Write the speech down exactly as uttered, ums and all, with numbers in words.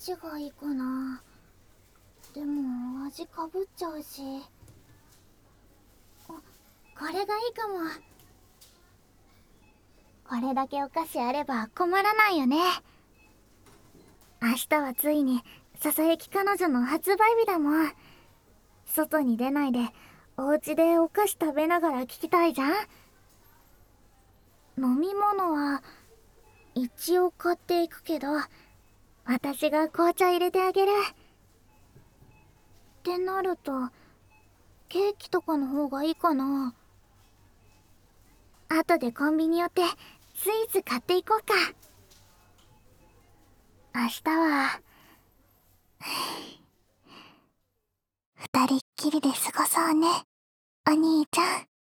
ちがいいかな。でも味かぶっちゃうし。あ、これがいいかも。これだけお菓子あれば困らないよね。明日はついにささやき彼女の発売日だもん。外に出ないでお家でお菓子食べながら聞きたいじゃん。飲み物は一応買っていくけど、私が紅茶入れてあげる。ってなるとケーキとかの方がいいかな。後でコンビニ寄ってスイーツ買っていこうか。明日は二人っきりで過ごそうね、お兄ちゃん。